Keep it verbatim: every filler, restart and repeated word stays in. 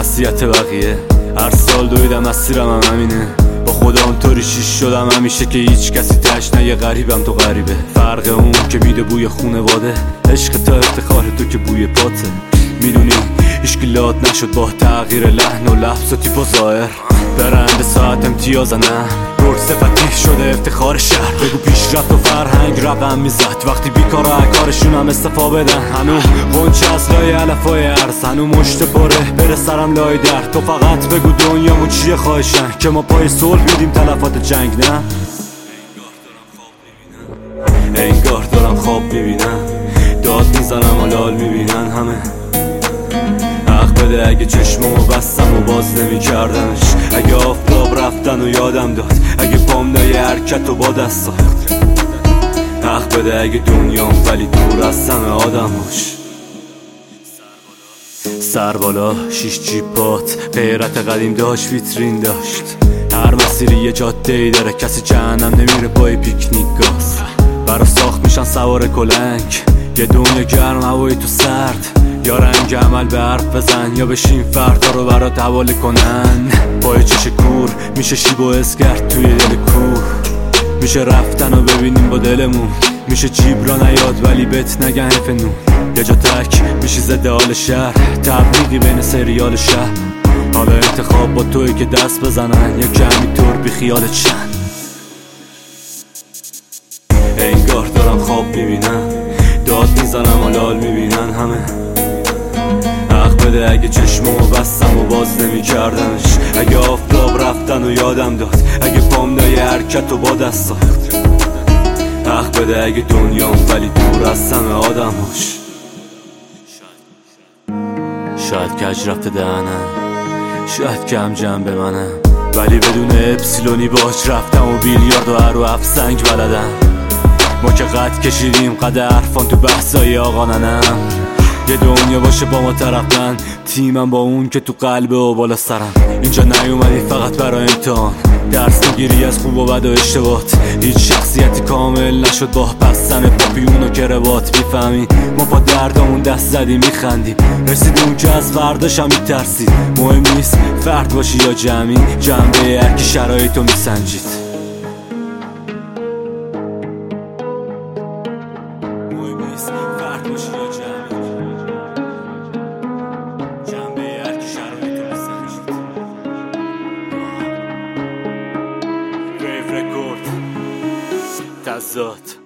نصیحت بقیه. هر سال دویدم مسیرم هم همینه، با خدا اونطوری شیش شدم همیشه که هیچ کسی تشنه یه غریبم تو غریبه. فرق اون که میده بوی خونواده، عشق تا افتخار تو که بوی پاته. میدونی اشکالات نشد با تغییر لحن و لحظ و تیپ و ظاهر. برند ساعت امتیاز نه رول صفتی شده افتخار شهر. بگو پیشرفت و فرهنگ رقم میزد وقتی بیکار و کارشون هم استفا بدن. هنو غنچه از لای علفای عرض، هنو مشت پره بره سرم لای در. تو فقط بگو دنیامون چیه خواهشن که ما پای صلح میدیم تلفات جنگ. نه انگار دارم خواب میبینم، داد میزنم و لال میبینن همه. حق بده اگه چشممو بستم و باز نمی کردنش، اگه آفتاب رفتن و یادم داد، اگه پام نای حرکت و با دست ساخت. حق بده اگه دنیام ولی دور از همه آدماش. سر بالا شیش جیپات غیرت قدیم داشت ویترین داشت. هر مسیری یه جاده ای داره، کسی جهنم نمیره پای پیکنیک گاز. برا ساخت میشن سوار کلنگ، یه دنیا گرم هوایی تو سرد. یا رنگ عمل به حرف بزن یا بشین فردا رو برات حواله کنن. پای چش کور میشه شیب و اسکرت توی دل کوه. میشه رفتن و ببینیم با دلمون، میشه جیب را نیاد ولی بهت نگن حیف نون. یه جا تک میشی زده حال شهر، تبلیغی بین سریال شهر. حالا انتخاب با توی که دست بزنن یا کمی طور بی خیالت شن. انگار دارم خواب میبینم، داد میزنم و لال میبینن همه. حق بده اگه چشممو بستم و باز نمی کردنش، اگه آفتاب رفتن و یادم داد، اگه پام نای حرکت و با دست ساخت. حق بده اگه دنیام ولی دور از همه آدماش. شاید کج رفته دهنم، شاید کم جمع به منم، ولی بدون اپسیلونی باش رفتم و بیلیارد و هر و افسنگ بلدم. ما که قد کشیدیم قد عرفان تو بحثای آقا ننم. یه دنیا باشه با ما طرفن، تیمم با اون که تو قلبه و بالا سرم. اینجا نیومدی فقط برای امتحان، درس میگیری از خوب و بد و اشتباهات. هیچ شخصیتی کامل نشد با بستن پاپیون و کروات. میفهمی ما با دردامون دست زدیم میخندیم، رسیدیم اون که از فرداشم میترسید. مهم نیست فرد باشی یا جمعی، جنبه هرکی شرایطو میسنجید. تضاد